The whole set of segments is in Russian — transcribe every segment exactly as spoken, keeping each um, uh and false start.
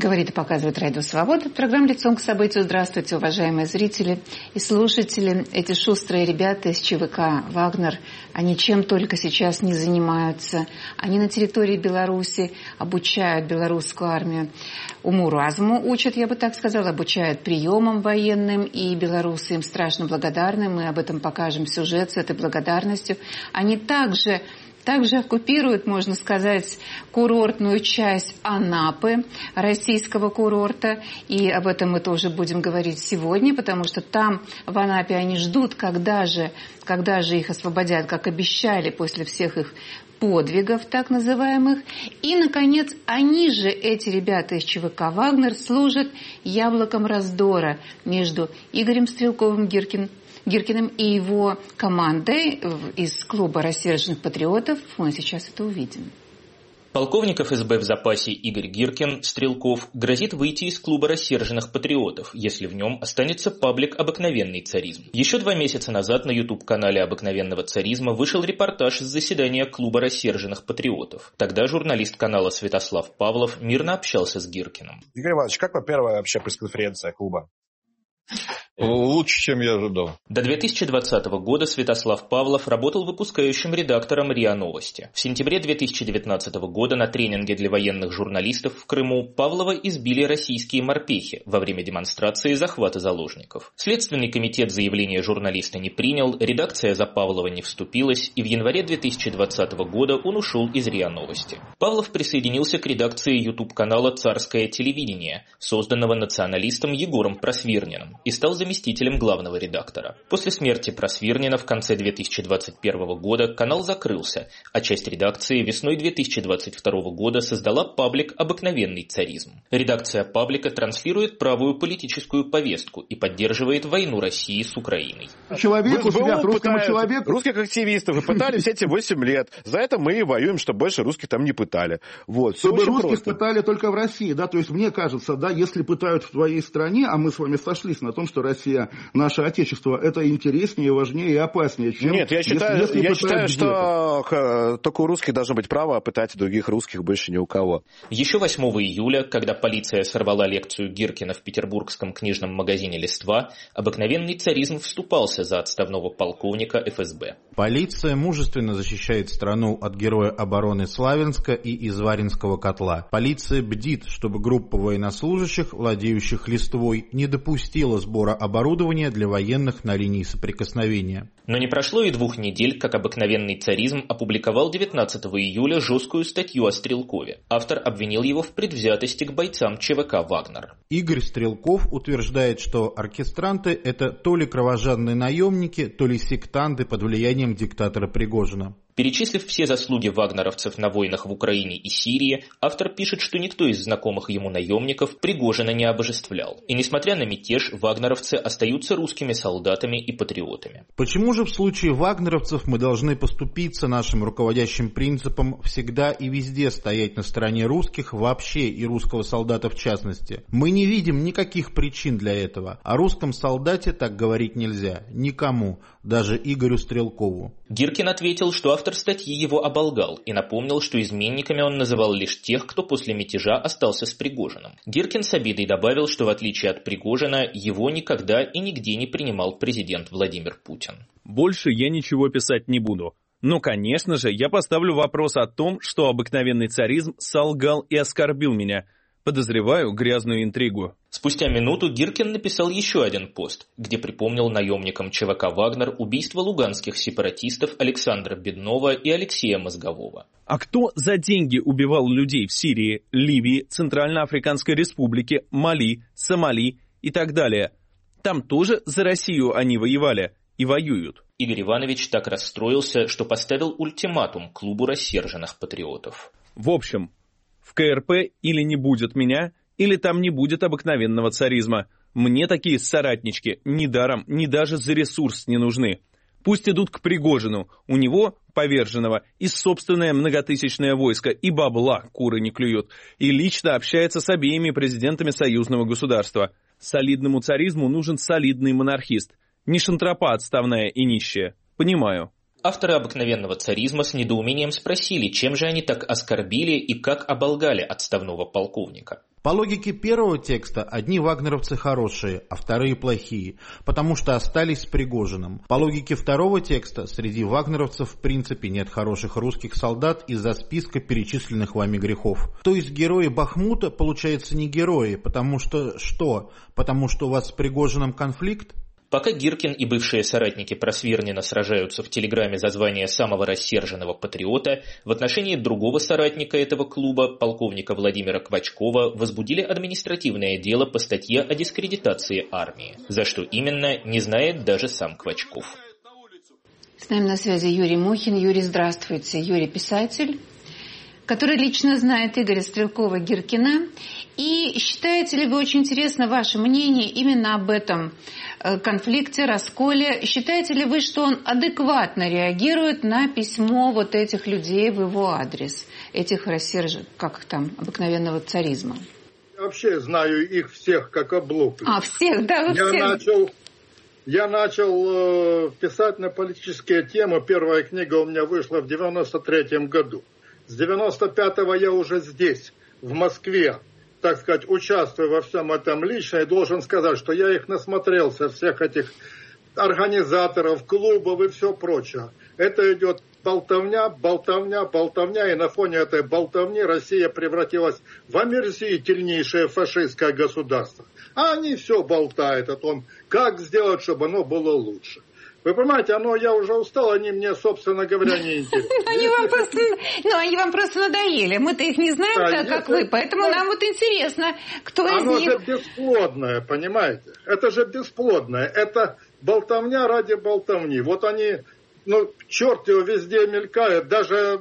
Говорит и показывает Радио Свобода. Программа «Лицом к событию». Здравствуйте, уважаемые зрители и слушатели. Эти шустрые ребята из ЧВК «Вагнер», они чем только сейчас не занимаются. Они на территории Беларуси обучают белорусскую армию уму-разуму, учат, я бы так сказала, обучают приемам военным, и белорусы им страшно благодарны. Мы об этом покажем сюжет с этой благодарностью. Они также... Также оккупируют, можно сказать, курортную часть Анапы, российского курорта. И об этом мы тоже будем говорить сегодня, потому что там, в Анапе, они ждут, когда же, когда же их освободят, как обещали после всех их подвигов, так называемых. И, наконец, они же, эти ребята из ЧВК «Вагнер», служат яблоком раздора между Игорем Стрелковым-Гиркиным, Гиркиным и его командой из клуба рассерженных патриотов. Мы сейчас это увидим. Полковник эф эс бэ в запасе Игорь Гиркин, Стрелков, грозит выйти из клуба рассерженных патриотов, если в нем останется паблик «Обыкновенный царизм». Еще два месяца назад на ютуб-канале «Обыкновенного царизма» вышел репортаж из заседания клуба рассерженных патриотов. Тогда журналист канала Святослав Павлов мирно общался с Гиркиным. Игорь Иванович, как вам первая вообще пресс-конференция клуба? Лучше, чем я ожидал. До две тысячи двадцатого года Святослав Павлов работал выпускающим редактором РИА Новости. В сентябре две тысячи девятнадцатого года на тренинге для военных журналистов в Крыму Павлова избили российские морпехи во время демонстрации захвата заложников. Следственный комитет заявление журналиста не принял, редакция за Павлова не вступилась, и в январе две тысячи двадцатого года он ушел из РИА Новости. Павлов присоединился к редакции ютуб-канала «Царское телевидение», созданного националистом Егором Просвирниным, и стал заместителем заместителем главного редактора. После смерти Просвирнина в конце две тысячи двадцать первого года канал закрылся, а часть редакции весной две тысячи двадцать второго года создала паблик «Обыкновенный царизм». Редакция паблика транслирует правую политическую повестку и поддерживает войну России с Украиной. Человеку себя, русскому человеку. Русских активистов пытали все эти восемь лет. За это мы и воюем, чтобы больше русских там не пытали. Вот. Чтобы русских пытали только в России, да, то есть мне кажется, да, если пытают в твоей стране, а мы с вами сошлись на том, что Россия Россия, наше Отечество, это интереснее, важнее и опаснее, чем... Нет, я считаю, если, если я считаю что только у русских должно быть право, а пытать других русских больше ни у кого. Еще восьмого июля, когда полиция сорвала лекцию Гиркина в петербургском книжном магазине «Листва», «Обыкновенный царизм» вступался за отставного полковника эф эс бэ. Полиция мужественно защищает страну от героя обороны Славянска и Изваринского котла. Полиция бдит, чтобы группа военнослужащих, владеющих листвой, не допустила сбора оборудования для военных на линии соприкосновения. Но не прошло и двух недель, как «Обыкновенный царизм» опубликовал девятнадцатого июля жесткую статью о Стрелкове. Автор обвинил его в предвзятости к бойцам ЧВК «Вагнер». Игорь Стрелков утверждает, что оркестранты – это то ли кровожадные наемники, то ли сектанты под влиянием диктатора Пригожина. Перечислив все заслуги вагнеровцев на войнах в Украине и Сирии, автор пишет, что никто из знакомых ему наемников Пригожина не обожествлял. И несмотря на мятеж, вагнеровцы остаются русскими солдатами и патриотами. Почему же в случае вагнеровцев мы должны поступиться нашим руководящим принципом всегда и везде стоять на стороне русских вообще и русского солдата в частности? Мы не видим никаких причин для этого. О русском солдате так говорить нельзя. Никому. Даже Игорю Стрелкову. Гиркин ответил, что автор статьи его оболгал и напомнил, что изменниками он называл лишь тех, кто после мятежа остался с Пригожиным. Гиркин с обидой добавил, что в отличие от Пригожина, его никогда и нигде не принимал президент Владимир Путин. Больше я ничего писать не буду. Но, конечно же, я поставлю вопрос о том, что обыкновенный царизм солгал и оскорбил меня. Подозреваю грязную интригу. Спустя минуту Гиркин написал еще один пост, где припомнил наемникам ЧВК «Вагнер» убийство луганских сепаратистов Александра Беднова и Алексея Мозгового. А кто за деньги убивал людей в Сирии, Ливии, Центральноафриканской Республике, Мали, Сомали и так далее? Там тоже за Россию они воевали и воюют. Игорь Иванович так расстроился, что поставил ультиматум клубу рассерженных патриотов. В общем, в ка эр пэ или не будет меня, или там не будет обыкновенного царизма. Мне такие соратнички ни даром, ни даже за ресурс не нужны. Пусть идут к Пригожину, у него, поверженного, и собственное многотысячное войско, и бабла куры не клюют, и лично общается с обеими президентами союзного государства. Солидному царизму нужен солидный монархист, не шантропа отставная и нищая. Понимаю. Авторы обыкновенного царизма с недоумением спросили, чем же они так оскорбили и как оболгали отставного полковника. По логике первого текста, одни вагнеровцы хорошие, а вторые плохие, потому что остались с Пригожиным. По логике второго текста, среди вагнеровцев в принципе нет хороших русских солдат из-за списка перечисленных вами грехов. То есть герои Бахмута, получается, не герои, потому что что? Потому что у вас с Пригожиным конфликт? Пока Гиркин и бывшие соратники Просвирнина сражаются в Телеграме за звание самого рассерженного патриота, в отношении другого соратника этого клуба, полковника Владимира Квачкова, возбудили административное дело по статье о дискредитации армии. За что именно, не знает даже сам Квачков. С нами на связи Юрий Мухин. Юрий, здравствуйте. Юрий писатель, который лично знает Игоря Стрелкова-Гиркина. И считаете ли вы, очень интересно ваше мнение именно об этом конфликте, расколе. Считаете ли вы, что он адекватно реагирует на письмо вот этих людей в его адрес, этих рассерженных, как их там, обыкновенного царизма? Я вообще знаю их всех как облупленных. А, всех, да, вы я всех. Начал, я начал э, писать на политические темы. Первая книга у меня вышла в девяносто третьем году. С девяносто пятого я уже здесь, в Москве, так сказать, участвую во всем этом лично, и должен сказать, что я их насмотрелся, всех этих организаторов, клубов и все прочее. Это идет болтовня, болтовня, болтовня, и на фоне этой болтовни Россия превратилась в омерзительнейшее фашистское государство. А они все болтают о том, как сделать, чтобы оно было лучше. Вы понимаете, оно, я уже устал, они мне, собственно говоря, не интересны. Они вам просто, ну, они вам просто надоели. Мы-то их не знаем Да, так, как если- вы, поэтому нам вот интересно, кто из Оно же них... бесплодное, понимаете? Это же бесплодное. Это болтовня ради болтовни. Вот они, ну, черт его везде мелькает. Даже,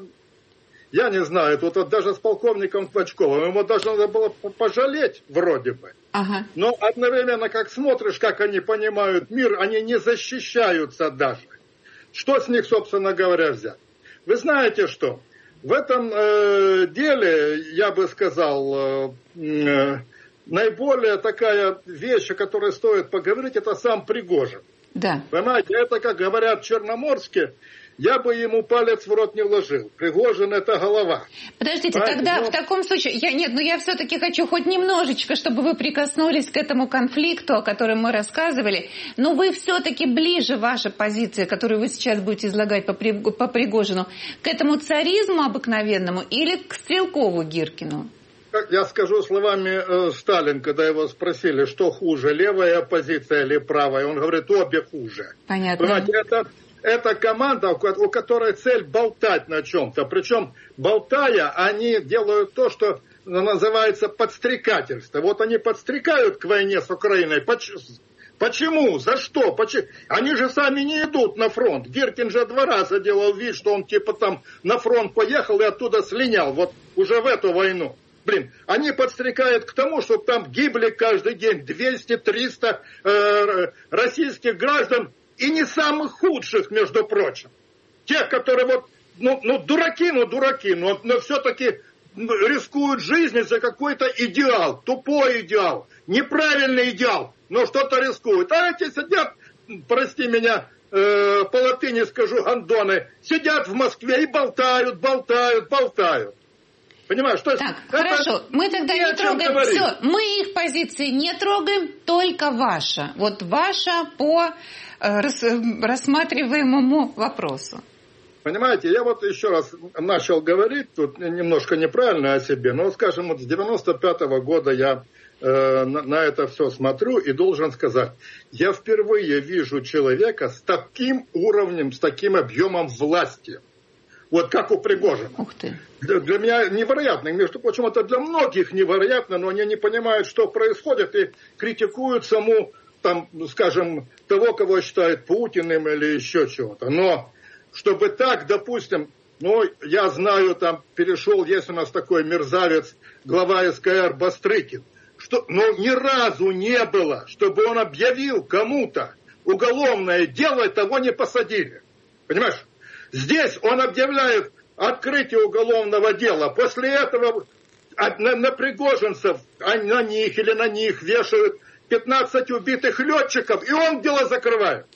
я не знаю, тут вот даже с полковником Квачковым, ему даже надо было пожалеть вроде бы. Ага. Но одновременно, как смотришь, как они понимают мир, они не защищаются даже. Что с них, собственно говоря, взять? Вы знаете что? В этом э, деле, я бы сказал, э, э, наиболее такая вещь, о которой стоит поговорить, это сам Пригожин. Да. Понимаете, это, как говорят в Черноморске, я бы ему палец в рот не вложил. Пригожин — это голова. Подождите, Понимаете, тогда но- в таком случае, я нет, ну я все-таки хочу хоть немножечко, чтобы вы прикоснулись к этому конфликту, о котором мы рассказывали. Но вы все-таки ближе, ваша позиция, которую вы сейчас будете излагать по, При- по Пригожину, к этому царизму обыкновенному или к Стрелкову-Гиркину? Как я скажу словами э, Сталин, когда его спросили, что хуже, левая оппозиция или правая, он говорит, обе хуже. Понятно. Понимаете, это, это команда, у ко- у которой цель болтать на чем-то. Причем, болтая, они делают то, что называется подстрекательство. Вот они подстрекают к войне с Украиной. Поч- Почему? За что? Почему? Они же сами не идут на фронт. Гиркин же два раза делал вид, что он типа там на фронт поехал и оттуда слинял. Вот уже в эту войну. Блин, они подстрекают к тому, чтобы там гибли каждый день двести-триста э, российских граждан, и не самых худших, между прочим. Тех, которые вот, ну, ну дураки, ну дураки, но, но все-таки рискуют жизнью за какой-то идеал, тупой идеал, неправильный идеал, но что-то рискуют. А эти сидят, прости меня, э, по латыни скажу, гондоны, сидят в Москве и болтают, болтают, болтают. Понимаешь, что Так, это, хорошо, мы тогда ни не о чем трогаем говорить. все. Мы их позиции не трогаем, только ваша. Вот ваша по э, рас- рассматриваемому вопросу. Понимаете, я вот еще раз начал говорить, тут немножко неправильно о себе, но, скажем, вот с девяносто пятого года я э, на, на это все смотрю и должен сказать, я впервые вижу человека с таким уровнем, с таким объемом власти. Вот как у Пригожина. Ух ты. Для, для меня невероятно. Между прочим, это для многих невероятно, но они не понимают, что происходит, и критикуют саму, там, скажем, того, кого считают Путиным или еще чего-то. Но чтобы так, допустим, ну, я знаю, там перешел, есть у нас такой мерзавец, глава СКР Бастрыкин, что, но ни разу не было, чтобы он объявил кому-то уголовное дело, и того не посадили. Понимаешь? Здесь он объявляет открытие уголовного дела. После этого на, на пригожинцев, на них или на них вешают пятнадцать убитых летчиков, и он дело закрывает.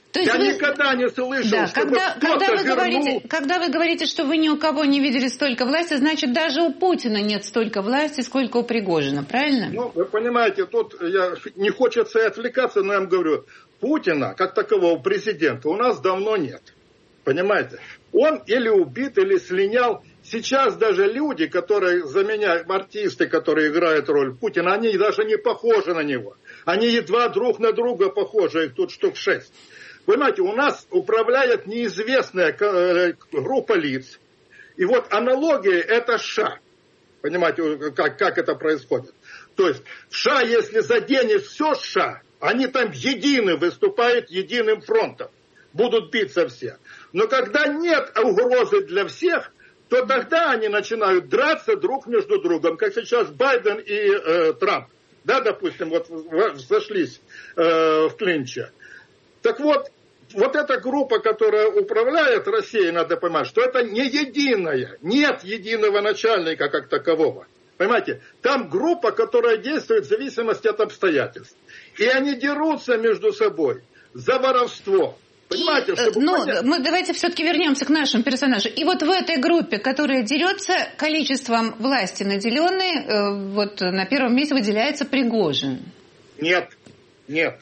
То есть Я вы... никогда не слышал, да, чтобы когда, кто-то когда вы вернул... говорите, когда вы говорите, что вы ни у кого не видели столько власти, значит, даже у Путина нет столько власти, сколько у Пригожина, правильно? Ну, вы понимаете, тут я, не хочется отвлекаться, но я вам говорю, Путина, как такового президента, у нас давно нет. Понимаете? Он или убит, или слинял. Сейчас даже люди, которые заменяют, артисты, которые играют роль Путина, они даже не похожи на него. Они едва друг на друга похожи, их тут штук шесть. Понимаете, у нас управляет неизвестная группа лиц. И вот аналогия это США. Понимаете, как, как это происходит? То есть в США, если заденет все США, они там едины, выступают единым фронтом. Будут биться все. Но когда нет угрозы для всех, то тогда они начинают драться друг между другом. Как сейчас Байден и э, Трамп. Да, допустим, вот зашлись э, в клинче. Так вот, вот эта группа, которая управляет Россией, надо понимать, что это не единая. Нет единого начальника как такового. Понимаете, там группа, которая действует в зависимости от обстоятельств. И они дерутся между собой за воровство. Понимаете, чтобы ну, понять... мы давайте все-таки вернемся к нашему персонажу. И вот в этой группе, которая дерется, количеством власти наделенной, э, вот на первом месте выделяется Пригожин. Нет, нет.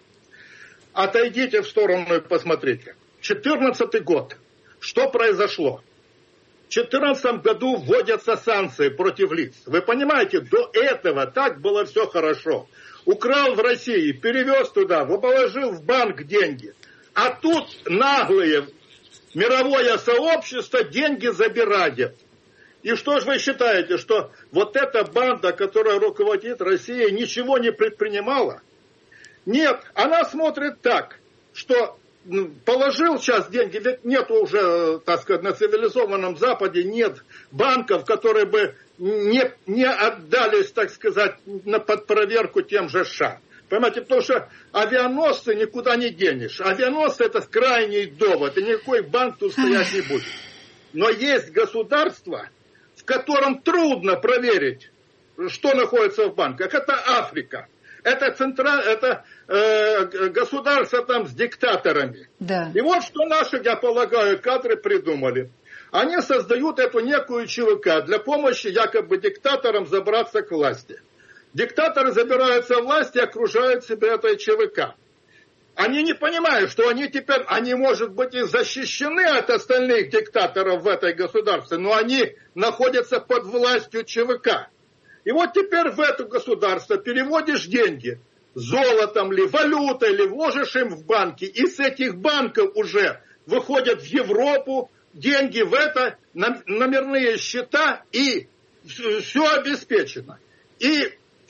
Отойдите в сторону и посмотрите. четырнадцатый год. Что произошло? В две тысячи четырнадцатом году вводятся санкции против лиц. Вы понимаете, до этого так было все хорошо. Украл в России, перевез туда, положил в банк деньги. А тут наглые мировое сообщество деньги забирает. И что же вы считаете, что вот эта банда, которая руководит Россией, ничего не предпринимала? Нет, она смотрит так, что положил сейчас деньги, ведь нет уже, так сказать, на цивилизованном Западе нет банков, которые бы не, не отдались, так сказать, на подпроверку тем же США. Понимаете, потому что авианосцы никуда не денешь. Авианосцы это крайний довод, и никакой банк тут стоять не будет. Но есть государство, в котором трудно проверить, что находится в банках. Это Африка. Это, центра... это э, государство там с диктаторами. Да. И вот что наши, я полагаю, кадры придумали. Они создают эту некую ЧВК для помощи якобы диктаторам забраться к власти. Диктаторы забираются в власть и окружают себя этой ЧВК. Они не понимают, что они теперь, они, может быть, и защищены от остальных диктаторов в этой государстве, но они находятся под властью ЧВК. И вот теперь в это государство переводишь деньги, золотом ли, валютой ли, вложишь им в банки, и с этих банков уже выходят в Европу деньги в это, номерные счета, и все обеспечено. И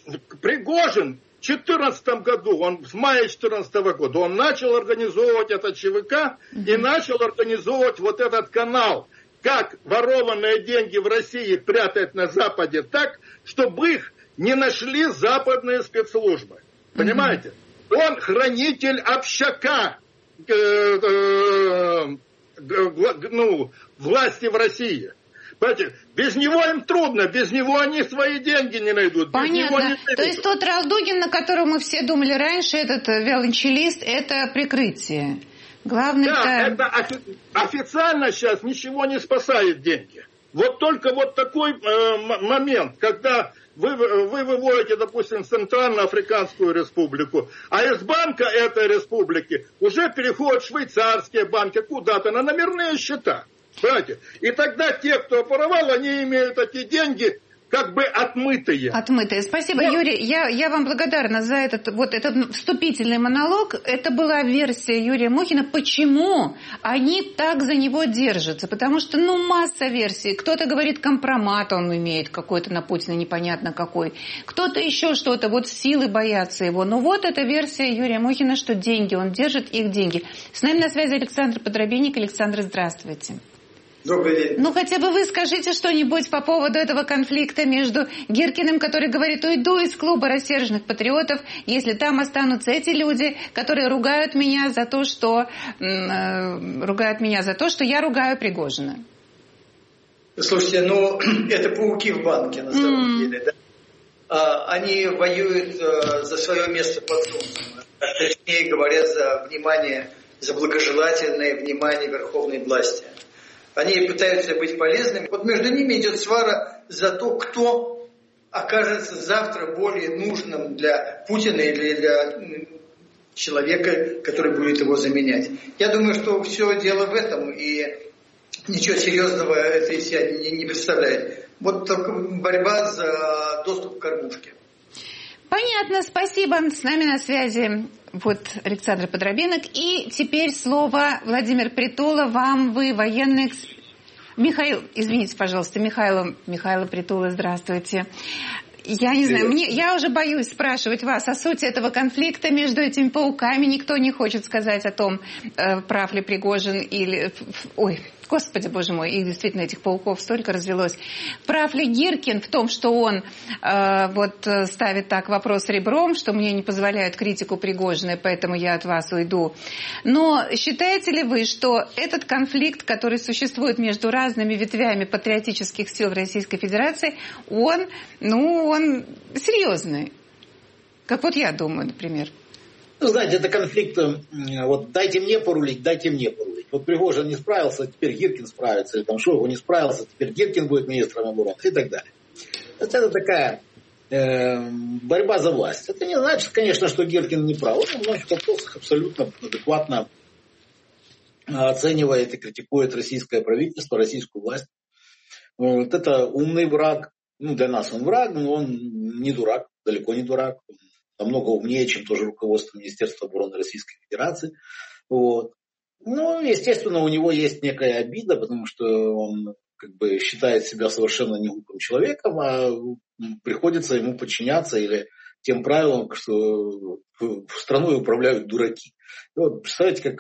Пригожин в две тысячи четырнадцатом году, он с мая две тысячи четырнадцатого года, он начал организовывать это ЧВК mm-hmm. и начал организовывать вот этот канал, как ворованные деньги в России прятать на Западе так, чтобы их не нашли западные спецслужбы. Понимаете? Mm-hmm. Он хранитель общака э, э, э, ну, власти в России. Понимаете, без него им трудно, без него они свои деньги не найдут. Понятно. Не найдут. То есть тот Ралдугин, на которого мы все думали раньше, этот виолончелист, это прикрытие. Главное, да, это... это офи- официально сейчас ничего не спасает деньги. Вот только вот такой э, момент, когда вы, вы выводите, допустим, Центральноафриканскую республику, а из банка этой республики уже переходят швейцарские банки куда-то на номерные счета. Понимаете? И тогда те, кто воровал, они имеют эти деньги как бы отмытые. Отмытые. Спасибо, вот. Юрий. Я, я вам благодарна за этот, вот этот вступительный монолог. Это была версия Юрия Мухина. Почему они так за него держатся? Потому что, ну, масса версий. Кто-то говорит, компромат он имеет какой-то на Путина, непонятно какой. Кто-то еще что-то, вот силы боятся его. Но вот эта версия Юрия Мухина, что деньги, он держит их деньги. С нами на связи Александр Подробинник. Александр, здравствуйте. Добрый день. Ну, хотя бы вы скажите что-нибудь по поводу этого конфликта между Гиркиным, который говорит, уйду из клуба рассерженных патриотов, если там останутся эти люди, которые ругают меня за то, что э, ругают меня за то, что я ругаю Пригожина. Слушайте, ну, это пауки в банке, на самом mm. деле, да? А, они воюют а, за свое место под солнцем, точнее говоря, за внимание за благожелательное внимание верховной власти. Они пытаются быть полезными. Вот между ними идет свара за то, кто окажется завтра более нужным для Путина или для человека, который будет его заменять. Я думаю, что все дело в этом, и ничего серьезного это из себя не, не представляет. Вот только борьба за доступ к кормушке. Понятно, спасибо. С нами на связи вот Александр Подробинок. И теперь слово Владимир Притула. Вам, вы военный эксперт. Михаил, извините, пожалуйста, Михаил, Михаил Притула, здравствуйте. Я не знаю, мне, я уже боюсь спрашивать вас о сути этого конфликта между этими пауками. Никто не хочет сказать о том, э, прав ли Пригожин или... Ой, Господи, боже мой, и действительно этих пауков столько развелось. Прав ли Гиркин в том, что он э, вот ставит так вопрос ребром, что мне не позволяют критику Пригожина, поэтому я от вас уйду. Но считаете ли вы, что этот конфликт, который существует между разными ветвями патриотических сил Российской Федерации, он, ну, он серьезный? Как вот я думаю, например. Ну, знаете, это конфликт, вот дайте мне порулить, дайте мне порулить. Вот Пригожин не справился, теперь Гиркин справится, или там Шойгу не справился, теперь Гиркин будет министром обороны и так далее. Это такая э, борьба за власть. Это не значит, конечно, что Гиркин не прав. Он в многих вопросах абсолютно адекватно оценивает и критикует российское правительство, российскую власть. Вот это умный враг. Ну, для нас он враг, но он не дурак, далеко не дурак. Он намного умнее, чем тоже руководство Министерства обороны Российской Федерации. Вот. Ну, естественно, у него есть некая обида, потому что он как бы считает себя совершенно неглупым человеком, а приходится ему подчиняться или тем правилам, что страной управляют дураки. И вот представляете, как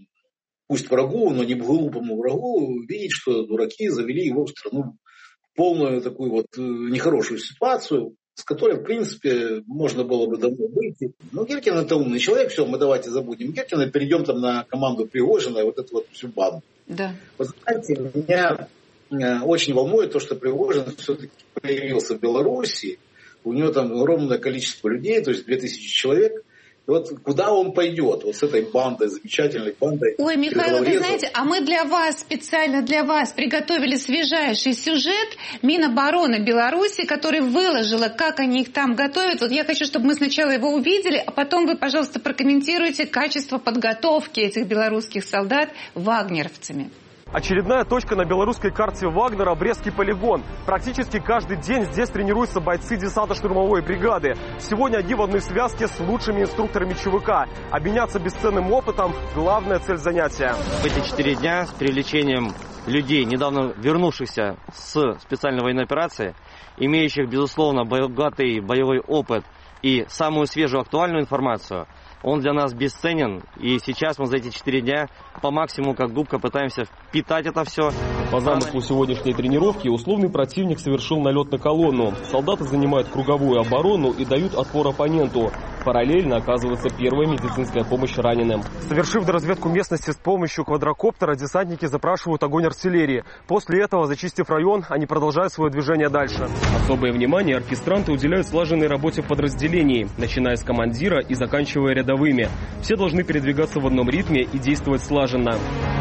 пусть врагу, но не глупому врагу, видеть, что дураки завели его в страну в полную такую вот нехорошую ситуацию, с которой, в принципе, можно было бы давно выйти. Но Гиркин это умный человек, все, мы давайте забудем Гиркина и перейдем там на команду Пригожина и вот эту вот всю банду. Да. Вы знаете, меня очень волнует то, что Пригожин все-таки появился в Беларуси, у него там огромное количество людей, то есть две тысячи человек. И вот куда он пойдет, вот с этой бандой, замечательной бандой. Ой, Михаил, вы знаете, а мы для вас, специально для вас приготовили свежайший сюжет Минобороны Беларуси, который выложила, как они их там готовят. Вот я хочу, чтобы мы сначала его увидели, а потом вы, пожалуйста, прокомментируйте качество подготовки этих белорусских солдат вагнеровцами. Очередная точка на белорусской карте Вагнера – Брестский полигон. Практически каждый день здесь тренируются бойцы десантно-штурмовой бригады. Сегодня они в одной связке с лучшими инструкторами ЧВК. Обменяться бесценным опытом – главная цель занятия. В эти четыре дня с привлечением людей, недавно вернувшихся с специальной военной операции, имеющих, безусловно, богатый боевой опыт и самую свежую актуальную информацию, он для нас бесценен, и сейчас мы за эти четыре дня по максимуму, как губка, пытаемся впитать это все. По замыслу сегодняшней тренировки условный противник совершил налет на колонну. Солдаты занимают круговую оборону и дают отпор оппоненту. Параллельно оказывается первая медицинская помощь раненым. Совершив доразведку местности с помощью квадрокоптера, десантники запрашивают огонь артиллерии. После этого, зачистив район, они продолжают свое движение дальше. Особое внимание оркестранты уделяют слаженной работе подразделений, начиная с командира и заканчивая рядовыми. Все должны передвигаться в одном ритме и действовать слаженно.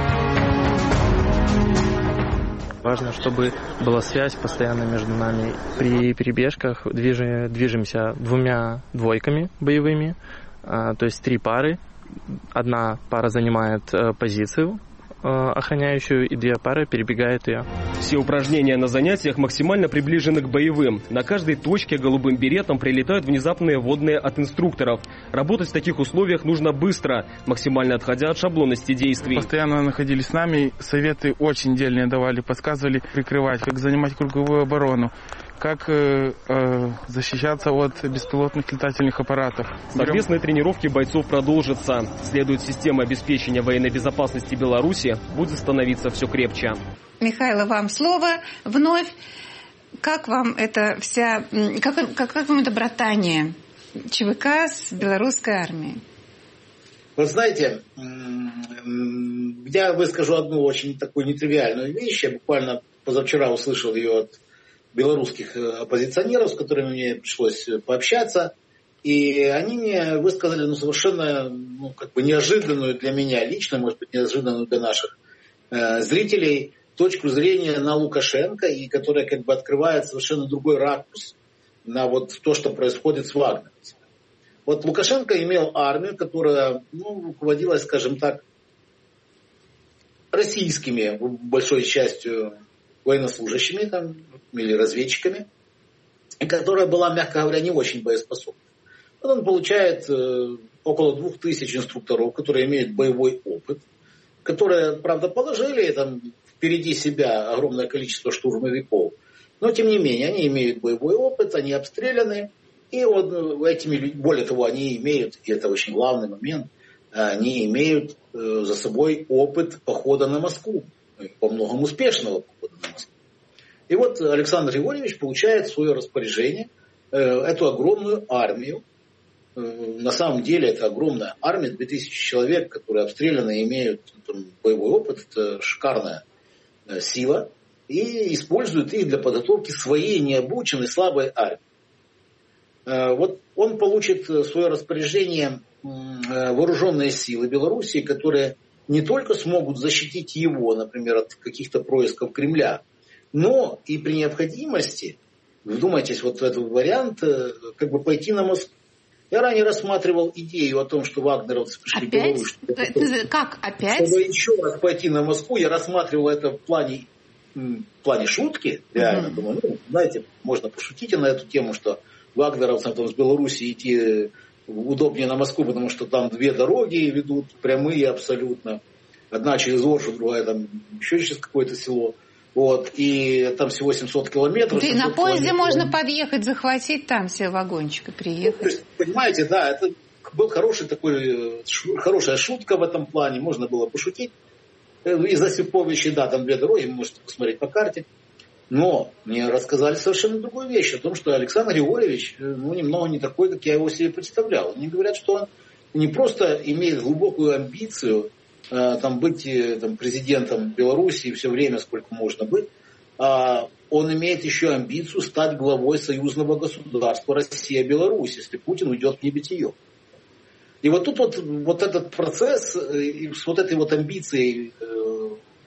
Важно, чтобы была связь постоянно между нами. При перебежках движи, движемся двумя двойками боевыми, а, то есть три пары. Одна пара занимает а, позицию а, охраняющую, и две пары перебегают ее. Все упражнения на занятиях максимально приближены к боевым. На каждой точке голубым беретом прилетают внезапные вводные от инструкторов. Работать в таких условиях нужно быстро, максимально отходя от шаблонности действий. Постоянно находились с нами, советы очень дельные давали, подсказывали прикрывать, как занимать круговую оборону, как э, э, защищаться от беспилотных летательных аппаратов. Совместные тренировки бойцов продолжатся. Следует система обеспечения военной безопасности Беларуси будет становиться все крепче. Михаил, вам слово вновь. Как вам это вся, как, как, как вам это братание ЧВК с белорусской армией? Вы знаете, я выскажу одну очень такую нетривиальную вещь. Я буквально позавчера услышал ее от белорусских оппозиционеров, с которыми мне пришлось пообщаться. И они мне высказали ну, совершенно ну, как бы неожиданную для меня лично, может быть, неожиданную для наших э, зрителей точку зрения на Лукашенко, и которая как бы открывает совершенно другой ракурс на вот то, что происходит с вагнеровцами. Вот Лукашенко имел армию, которая ну, руководилась, скажем так, российскими, большой частью военнослужащими там, или разведчиками, и которая была, мягко говоря, не очень боеспособна. Вот он получает э, около двух тысяч инструкторов, которые имеют боевой опыт, которые, правда, положили там, впереди себя огромное количество штурмовиков, но, тем не менее, они имеют боевой опыт, они обстреляны, и вот этими, более того, они имеют, и это очень главный момент, они имеют э, за собой опыт похода на Москву, по многому успешного похода на Москву. И вот Александр Григорьевич получает в свое распоряжение э, эту огромную армию. Э, на самом деле это огромная армия, две тысячи человек, которые обстреляны и имеют там, боевой опыт. Это шикарная э, сила. И используют их для подготовки своей необученной слабой армии. Э, вот он получит в свое распоряжение вооруженные силы Белоруссии, которые не только смогут защитить его, например, от каких-то происков Кремля, но и при необходимости, вдумайтесь вот в этот вариант, как бы пойти на Москву. Я ранее рассматривал идею о том, что вагнеровцы пришли опять? в Беларусь. Чтобы, как опять? Чтобы еще раз пойти на Москву, я рассматривал это в плане, в плане шутки. Реально угу. думаю, ну, знаете, можно пошутить на эту тему, что вагнеровцам там, с Беларуси идти удобнее на Москву, потому что там две дороги ведут, прямые абсолютно. Одна через Оршу, другая там еще через какое-то село. Вот. И там всего семьсот километров. Да и на поезде можно подъехать, захватить там все вагончик и приехать. Ну, то есть, понимаете, да, это был хороший такой, хорошая шутка в этом плане, можно было пошутить. Из Осиповича, да, там две дороги, вы можете посмотреть по карте. Но мне рассказали совершенно другую вещь, о том, что Александр Григорьевич, ну, немного не такой, как я его себе представлял. Они говорят, что он не просто имеет глубокую амбицию э, там, быть там, президентом Беларуси все время, сколько можно быть, а он имеет еще амбицию стать главой союзного государства Россия-Беларусь, если Путин уйдет в небытие. И вот тут вот, вот этот процесс, с вот этой вот амбицией э,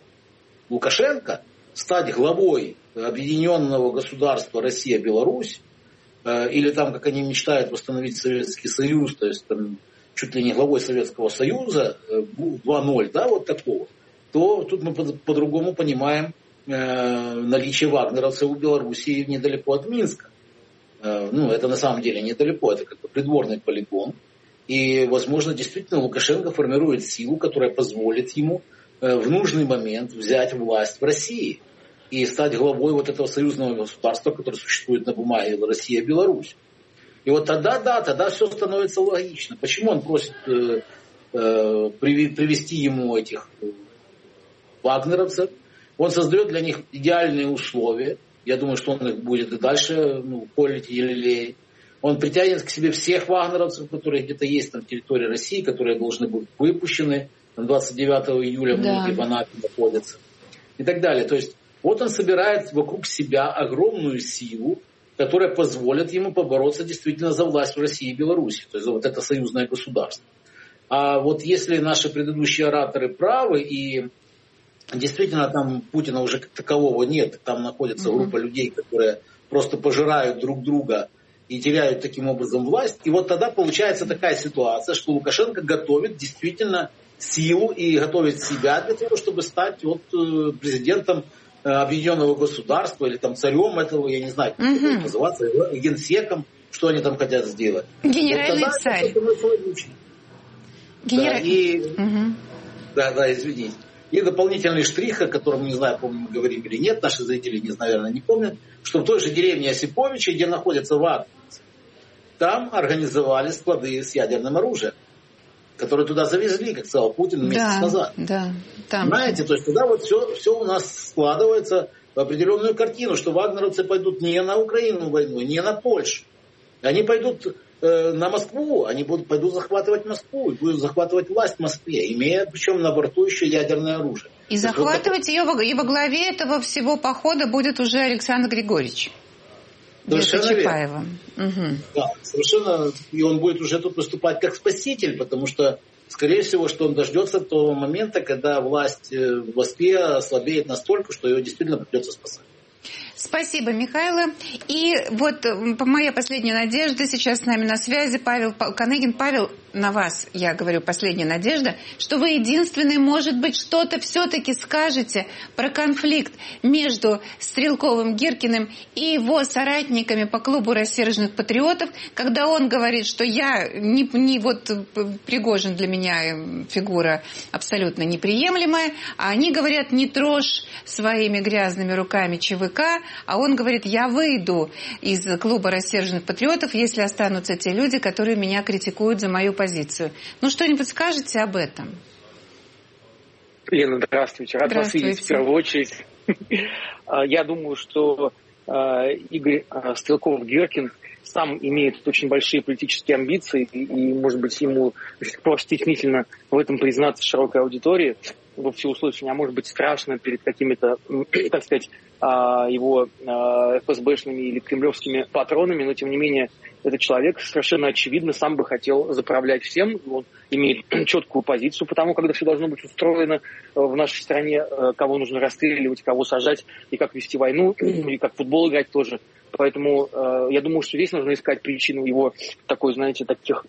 Лукашенко стать главой объединенного государства Россия-Беларусь, э, или там, как они мечтают, восстановить Советский Союз, то есть там, чуть ли не главой Советского Союза, э, два ноль, да, вот такого, то тут мы по- по-другому понимаем э, наличие вагнеровцев у Белоруссии недалеко от Минска. Э, ну, это на самом деле недалеко, это как бы придворный полигон. И, возможно, действительно Лукашенко формирует силу, которая позволит ему э, в нужный момент взять власть в России и стать главой вот этого союзного государства, которое существует на бумаге Россия-Беларусь. И вот тогда, да, тогда все становится логично. Почему он просит э, э, привести ему этих э, вагнеровцев? Он создает для них идеальные условия. Я думаю, что он их будет и дальше ну, полить и лелеять. Он притянет к себе всех вагнеровцев, которые где-то есть на территории России, которые должны быть выпущены. двадцать девятого июля да. многие в Анапе находятся. И так далее. То есть вот он собирает вокруг себя огромную силу, которая позволит ему побороться действительно за власть в России и Беларуси. То есть вот это союзное государство. А вот если наши предыдущие ораторы правы, и действительно там Путина уже как такового нет, там находится mm-hmm. группа людей, которые просто пожирают друг друга и теряют таким образом власть. И вот тогда получается такая ситуация, что Лукашенко готовит действительно силу и готовит себя для того, чтобы стать вот президентом объединенного государства или там царем этого, я не знаю, как угу. это называться, генсеком, что они там хотят сделать. Генеральный вот царь. Генера... Да, и... угу. да, да, извините. И дополнительный штрих, о котором, не знаю, помню, мы говорим или нет, наши зрители, не, наверное, не помнят, что в той же деревне Осиповича, где находятся вагнеровцы, там организовали склады с ядерным оружием, которые туда завезли, как сказал Путин месяц да, назад. Да, там. Знаете, то есть туда вот все, все у нас складывается в определенную картину, что вагнеровцы пойдут не на Украину войну, не на Польшу. Они пойдут э, на Москву, они будут, пойдут захватывать Москву, и будут захватывать власть в Москве, имея причем на борту еще ядерное оружие. И захватывать вот ее, и во главе этого всего похода будет уже Александр Григорьевич. Совершенно Чапаева. Угу. Да, совершенно. И он будет уже тут выступать как спаситель, потому что, скорее всего, что он дождется того момента, когда власть в Москве ослабеет настолько, что ее действительно придется спасать. Спасибо, Михаил. И вот моя последняя надежда, сейчас с нами на связи Павел Каныгин. Павел, на вас я говорю последняя надежда, что вы единственный, может быть, что-то все-таки скажете про конфликт между Стрелковым, Гиркиным и его соратниками по клубу рассерженных патриотов, когда он говорит, что я не, не вот Пригожин для меня фигура абсолютно неприемлемая, а они говорят, не трожь своими грязными руками ЧВК, а он говорит, я выйду из клуба рассерженных патриотов, если останутся те люди, которые меня критикуют за мою позицию. Ну, что-нибудь скажете об этом? Лена, здравствуйте. Рад вас видеть в первую очередь. Я думаю, что Игорь Стрелков-Гиркин сам имеет очень большие политические амбиции, и, может быть, ему до сих пор стеснительно в этом признаться широкой аудитории, во всеуслышание, а может быть, страшно перед какими-то, так сказать, его эф эс бэшными или кремлевскими патронами, но, тем не менее, этот человек совершенно очевидно сам бы хотел заправлять всем. Он имеет четкую позицию, потому когда все должно быть устроено в нашей стране, кого нужно расстреливать, кого сажать, и как вести войну, и как в футбол играть тоже. Поэтому я думаю, что здесь нужно искать причину его такой, знаете, таких,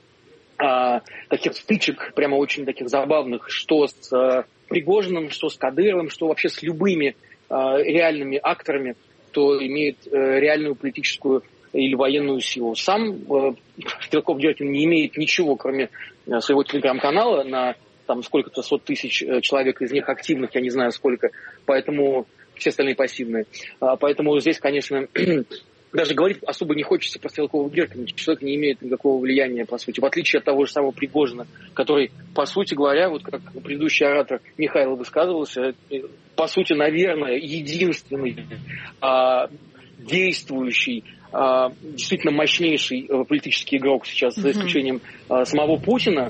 таких стычек, прямо очень таких забавных, что с Пригожиным, что с Кадыровым, что вообще с любыми реальными акторами, кто имеет реальную политическую или военную силу. Сам э, Стрелков-Гиркин не имеет ничего, кроме э, своего телеграм-канала на там сколько-то сот тысяч э, человек, из них активных, я не знаю сколько, поэтому все остальные пассивные. А, поэтому здесь, конечно, даже говорить особо не хочется про Стрелкова-Гиркина. Человек не имеет никакого влияния, по сути, в отличие от того же самого Пригожина, который, по сути говоря, вот как предыдущий оратор Михаил высказывался, по сути, наверное, единственный а, действующий, действительно мощнейший политический игрок сейчас, за исключением uh-huh. самого Путина,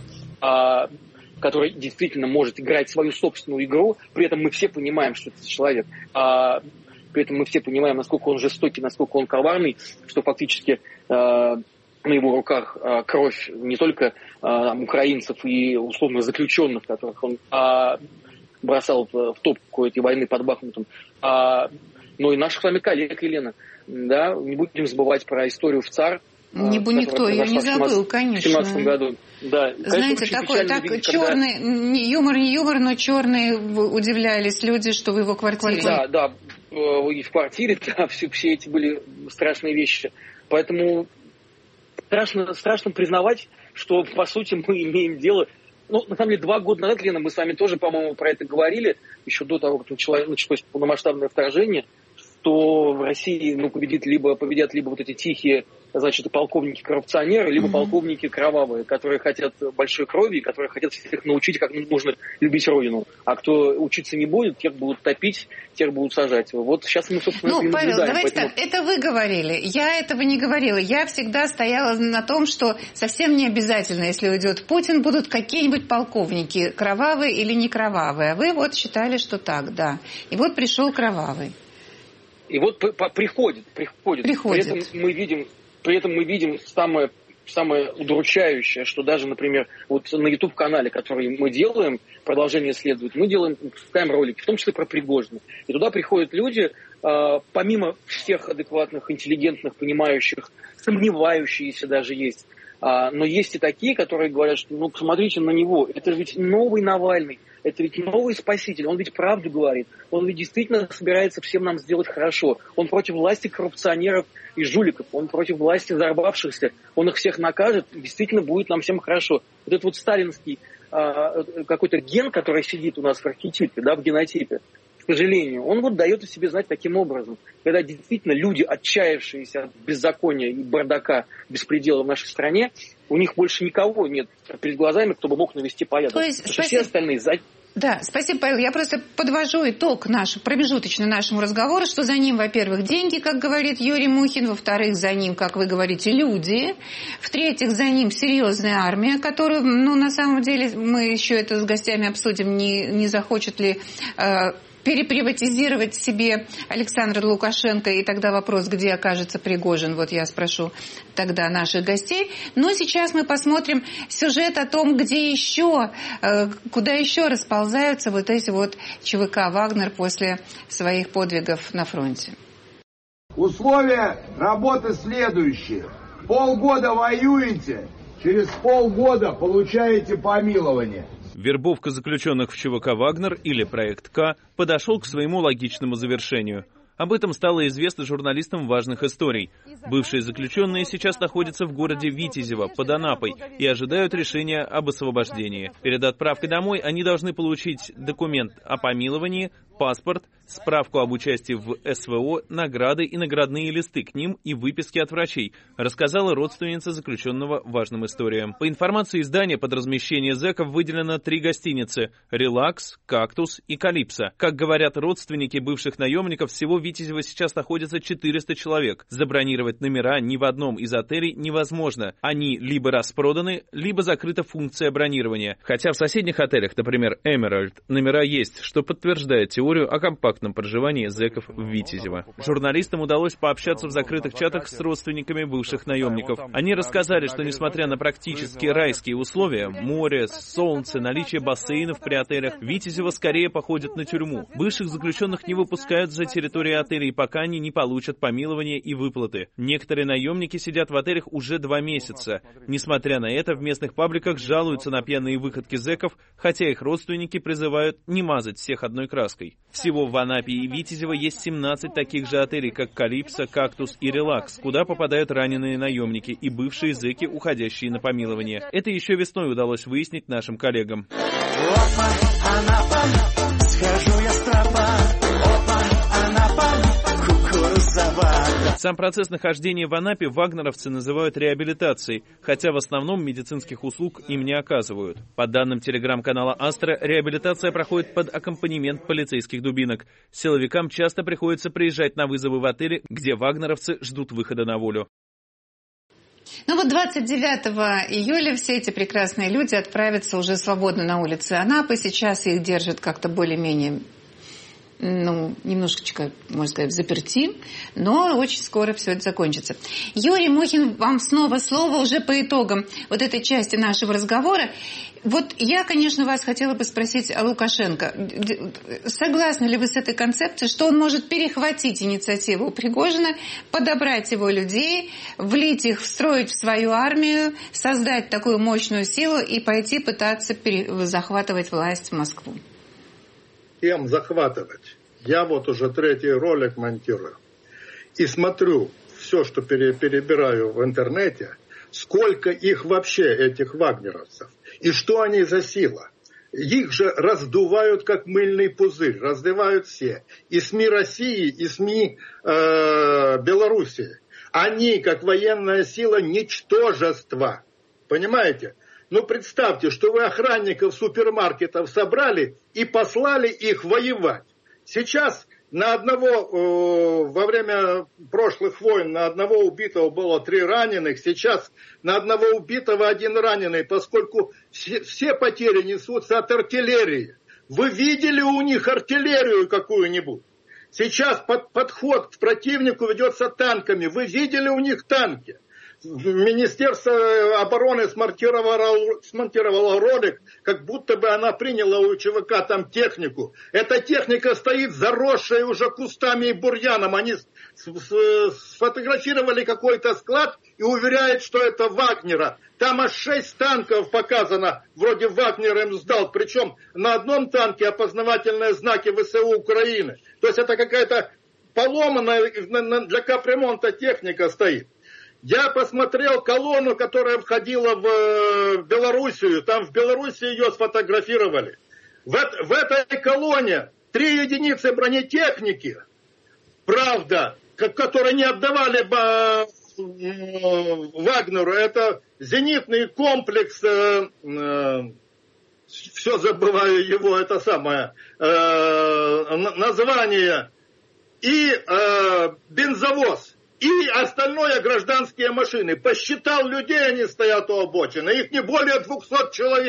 который действительно может играть свою собственную игру, при этом мы все понимаем, что это человек, при этом мы все понимаем, насколько он жестокий, насколько он коварный, что фактически на его руках кровь не только там, украинцев и условно заключенных, которых он бросал в топку этой войны под Бахмутом, но и наших с вами коллег, Елена. Да, не будем забывать про историю в ЦАР. Не бы никто ее не забыл, конечно. В семнадцатом году. Да, знаете, такой так, видеть, черный, когда... юмор не юмор, но черные удивлялись люди, что в его квартире. Да, да, и в квартире, да, все, все эти были страшные вещи. Поэтому страшно, страшно признавать, что, по сути, мы имеем дело... Ну, на самом деле, два года назад, Лена, мы с вами тоже, по-моему, про это говорили, еще до того, как началось полномасштабное вторжение, что в России ну, победит либо, победят либо вот эти тихие, значит, полковники-коррупционеры, либо mm-hmm. полковники кровавые, которые хотят большой крови, которые хотят всех научить, как нужно любить Родину. А кто учиться не будет, тех будут топить, тех будут сажать. Вот сейчас мы, собственно, ну, это и Павел, наблюдаем. давайте поэтому... так, это вы говорили. Я этого не говорила. Я всегда стояла на том, что совсем не обязательно, если уйдет Путин, будут какие-нибудь полковники, кровавые или не кровавые. А вы вот считали, что так, да. И вот пришел кровавый. И вот приходит, приходит. приходит. При этом мы видим, при этом мы видим самое, самое удручающее, что даже, например, вот на YouTube-канале, который мы делаем, продолжение следует, мы делаем, ставим ролики, в том числе про Пригожина. И туда приходят люди, э, помимо всех адекватных, интеллигентных, понимающих, сомневающиеся даже есть. А, но есть и такие, которые говорят, что ну посмотрите на него, это ведь новый Навальный, это ведь новый спаситель, он ведь правду говорит, он ведь действительно собирается всем нам сделать хорошо, он против власти коррупционеров и жуликов, он против власти взорвавшихся, он их всех накажет, действительно будет нам всем хорошо. Вот этот вот сталинский а, какой-то ген, который сидит у нас в архетипе, да, в генотипе, к сожалению, он вот дает о себе знать таким образом. Когда действительно люди, отчаявшиеся от беззакония и бардака, беспредела в нашей стране, у них больше никого нет перед глазами, кто бы мог навести порядок. То есть, Потому что все остальные за... Да, спасибо, Павел. Я просто подвожу итог наш, промежуточно нашему разговору, что за ним, во-первых, деньги, как говорит Юрий Мухин, во-вторых, за ним, как вы говорите, люди, в-третьих, за ним серьезная армия, которую, ну, на самом деле, мы еще это с гостями обсудим, не, не захочет ли... Э, переприватизировать себе Александра Лукашенко, и тогда вопрос, где окажется Пригожин, вот я спрошу тогда наших гостей. Но сейчас мы посмотрим сюжет о том, где еще, куда еще расползаются вот эти вот ЧВК «Вагнер» после своих подвигов на фронте. Условия работы следующие. Полгода воюете, через полгода получаете помилование. Вербовка заключенных в ЧВК «Вагнер» или проект К подошел к своему логичному завершению. Об этом стало известно журналистам важных историй. Бывшие заключенные сейчас находятся в городе Витязево под Анапой и ожидают решения об освобождении. Перед отправкой домой они должны получить документ о помиловании, паспорт, справку об участии в СВО, награды и наградные листы к ним и выписки от врачей, рассказала родственница заключенного важным историям. По информации издания, под размещение зэков выделено три гостиницы – «Релакс», «Кактус» и «Калипсо». Как говорят родственники бывших наемников, всего в Витязево сейчас находится четыреста человек. Забронировать номера ни в одном из отелей невозможно. Они либо распроданы, либо закрыта функция бронирования. Хотя в соседних отелях, например, «Эмеральд», номера есть, что подтверждает теорию о компактном проживании зэков в Витязево. Журналистам удалось пообщаться в закрытых чатах с родственниками бывших наемников. Они рассказали, что несмотря на практически райские условия, море, солнце, наличие бассейнов при отелях, Витязево скорее походит на тюрьму. Бывших заключенных не выпускают за территорию отелей, пока они не получат помилование и выплаты. Некоторые наемники сидят в отелях уже два месяца. Несмотря на это, в местных пабликах жалуются на пьяные выходки зэков, хотя их родственники призывают не мазать всех одной краской. Всего в Анапе и Витязево есть семнадцать таких же отелей, как «Калипсо», «Кактус» и «Релакс», куда попадают раненые наемники и бывшие зэки, уходящие на помилование. Это еще весной удалось выяснить нашим коллегам. Опа, Анапа, схожу я с тропа. Опа, Анапа, кукурузовая. Сам процесс нахождения в Анапе вагнеровцы называют реабилитацией, хотя в основном медицинских услуг им не оказывают. По данным телеграм-канала «Астра», реабилитация проходит под аккомпанемент полицейских дубинок. Силовикам часто приходится приезжать на вызовы в отели, где вагнеровцы ждут выхода на волю. Ну вот двадцать девятого июля все эти прекрасные люди отправятся уже свободно на улицы Анапы. Сейчас их держат как-то более-менее, ну, немножечко, можно сказать, заперти, но очень скоро все это закончится. Юрий Мухин, вам снова слово уже по итогам вот этой части нашего разговора. Вот я, конечно, вас хотела бы спросить о Лукашенко. Согласны ли вы с этой концепцией, что он может перехватить инициативу у Пригожина, подобрать его людей, влить их, встроить в свою армию, создать такую мощную силу и пойти пытаться пере... захватывать власть в Москву? Кем захватывать? Я вот уже третий ролик монтирую и смотрю все, что перебираю в интернете, сколько их вообще, этих вагнеровцев, и что они за сила. Их же раздувают, как мыльный пузырь, раздувают все. И СМИ России, и СМИ э, Белоруссии. Они, как военная сила, ничтожество. Понимаете? Ну, представьте, что вы охранников супермаркетов собрали и послали их воевать. Сейчас на одного, э, во время прошлых войн, на одного убитого было три раненых. Сейчас на одного убитого один раненый, поскольку все, все потери несутся от артиллерии. Вы видели у них артиллерию какую-нибудь? Сейчас под, подход к противнику ведется танками. Вы видели у них танки? Министерство обороны смонтировало, смонтировало ролик, как будто бы она приняла у ЧВК там технику. Эта техника стоит заросшая уже кустами и бурьяном. Они сфотографировали какой-то склад и уверяют, что это Вагнера. Там аж шесть танков показано, вроде Вагнер им сдал. Причем на одном танке опознавательные знаки ВСУ Украины. То есть это какая-то поломанная для капремонта техника стоит. Я посмотрел колонну, которая входила в Белоруссию. Там в Белоруссии ее сфотографировали. В, в этой колонне три единицы бронетехники, правда, которые не отдавали бы Вагнеру. Это зенитный комплекс, э, э, все забываю его, это самое, э, название, и э, бензовоз. И остальное гражданские машины. Посчитал людей, они стоят у обочины. Их не более двухсот человек.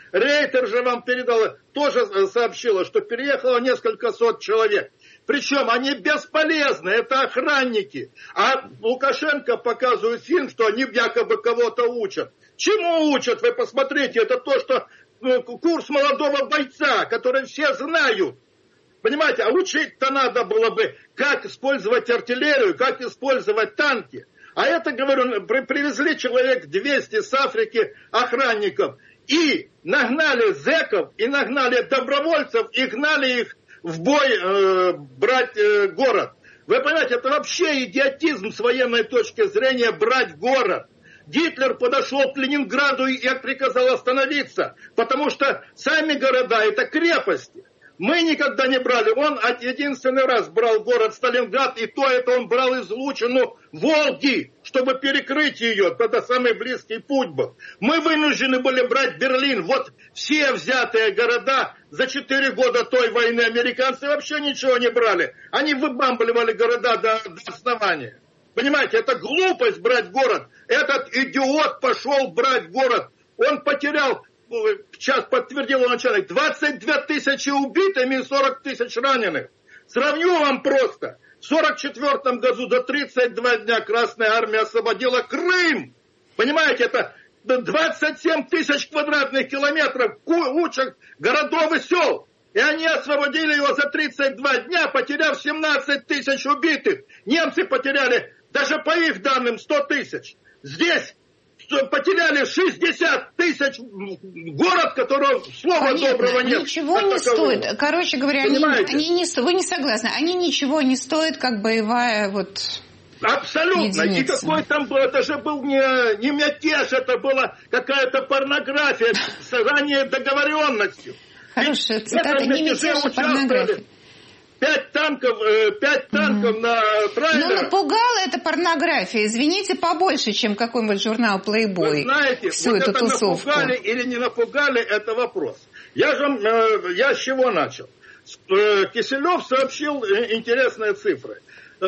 Рейтер же вам передала, тоже сообщила, что переехало несколько сот человек. Причем они бесполезны, это охранники. А Лукашенко показывает фильм, что они якобы кого-то учат. Чему учат? Вы посмотрите, это то, что ну, курс молодого бойца, который все знают. Понимаете, а учить-то надо было бы, как использовать артиллерию, как использовать танки. А это, говорю, привезли человек двести с Африки охранников. И нагнали зэков, и нагнали добровольцев, и гнали их в бой э, брать э, город. Вы понимаете, это вообще идиотизм с военной точки зрения брать город. Гитлер подошел к Ленинграду и приказал остановиться, потому что сами города это крепости. Мы никогда не брали. Он единственный раз брал город Сталинград, и то это он брал излучину Волги, чтобы перекрыть ее. Это самый близкий путь был. Мы вынуждены были брать Берлин. Вот все взятые города за четыре года той войны американцы вообще ничего не брали. Они выбамбливали города до, до основания. Понимаете, это глупость брать город. Этот идиот пошел брать город. Он потерял... Сейчас подтвердил начальник, двадцать две тысячи убитыми и сорок тысяч раненых. Сравню вам просто. В сорок четвёртом году за тридцать два дня Красная Армия освободила Крым. Понимаете, это двадцать семь тысяч квадратных километров кучек городов и сел. И они освободили его за тридцать два дня, потеряв семнадцать тысяч убитых. Немцы потеряли, даже по их данным, сто тысяч. Здесь потеряли шестьдесят тысяч, город, которого слова Понятно. доброго нет. Ничего не стоит. Короче говоря, они, они не, вы не согласны. Они ничего не стоят, как боевая вот Абсолютно. Единица. И какой там был, это же был не, не мятеж, это была какая-то порнография с ранее договоренностью. Хорошая цитата, не мятеж, а порнография. Пять танков, э, пять танков mm. на трейлерах. Ну, напугала эта порнография, извините, побольше, чем какой-нибудь журнал Playboy. Вы знаете, всю вот эту это тусовку. Напугали или не напугали, это вопрос. Я же, э, я с чего начал? Э, Киселев сообщил э, интересные цифры.